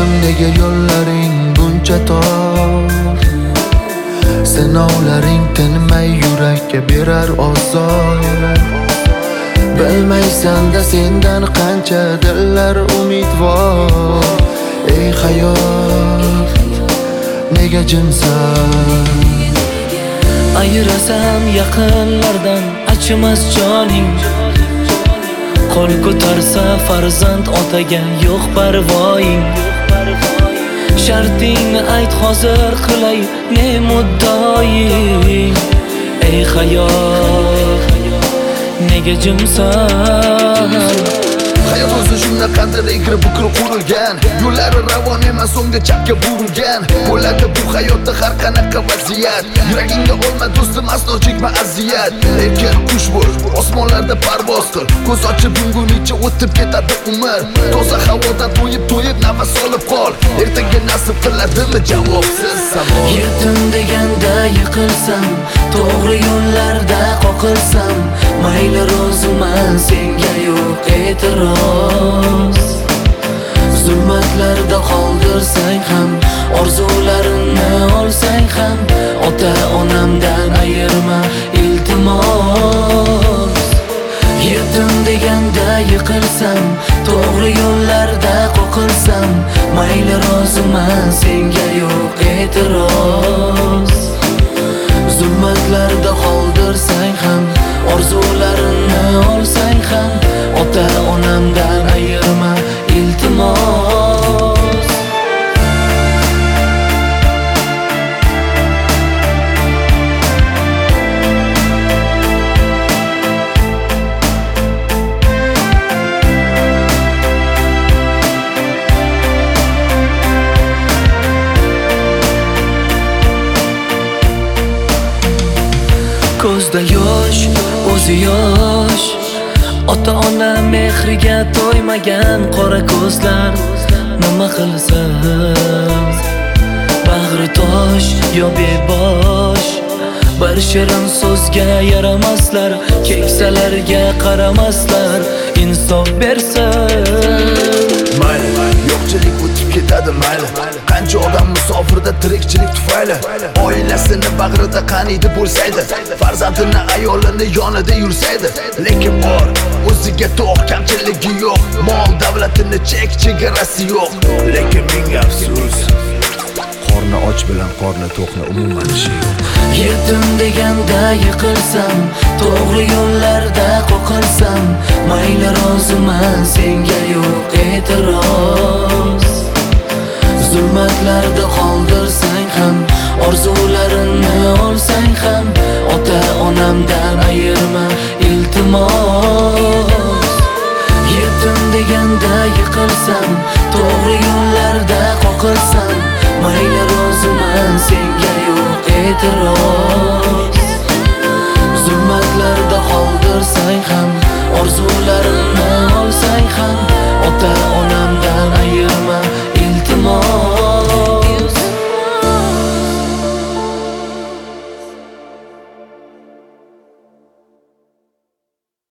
so'rasam nega yo'llaring buncha tor? Sinovlaring tinmay yurakka berar ozor. Bilmaysan-da sendan qancha dillar umidvor. Ey hayot, nega jimsan? Ayirasam yaqinlardan achimas joning. Qo'l ko'tarsa farzand otaga yo'q parvoying. Shartingni ayt hozir qilay ne muddoying. Ey hayot, nega jimsan? Hayot o'zi shunaqadir egri bukri qurilgan. Yo'llari ravon emas, o'ngga chapga burilgan. Bo'ladi bu hayotda har qanaqa vaziyat. Yuragingga olma do'stim, aslo chekma aziyat. Erkin qush bo'l, osmonlarda parvoz qil. Ko'z ochib yumgunicha o'tib ketadi umr. Toza havoda to'yib nafas olib qol. Ertaga nasib qiladimi javobsiz savol. Yetim deganda yiqilsam, to'g'ri yo'llarda qoqilsam, mayli roziman, senga yo'q e'tiroz. Zulmatlarda qoldirsang ham, orzularimni olsang ham, ota-onamdan ayirma iltimos. Yetim deganda yiqilsam, to'g'ri yo'llarda qoqilsam, mayli roziman, senga yo'q e'tiroz. Zulmatlarda qoldirsang ham, orzularimni olsang ham, ota-onamdan ayirma iltimos. Ko'zda yosh, o'zi yosh, ota-ona mehriga to'ymagan qora ko'zlar nima qilsam? Bag'ri tosh yo bebosh, bir shirin so'zga yaramaslar, keksalarga qaramaslar, insof bersin. Mayli, yo'qchilik o'tib ketadi mayli. Qancha odam musofirda tirikchilik tufayli oilasini bag'rida qaniydi bo'lsaydi, farzandini ayolini yonida yursaydi. Lekin bor, o'ziga to'q, kamchiligi yo'q, mol davlatini chegarasi yo'q. Lekin menga afsus, qorni och bilan qorni to'qni umuman ishi yo'q. Yetim deganda yiqilsam, to'g'ri yo'llarda qoqilsam, mayli roziman, senga yo'q e'tiroz. Zulmatlarda qoldirsang ham, orzularimni olsang ham, ota-onamdan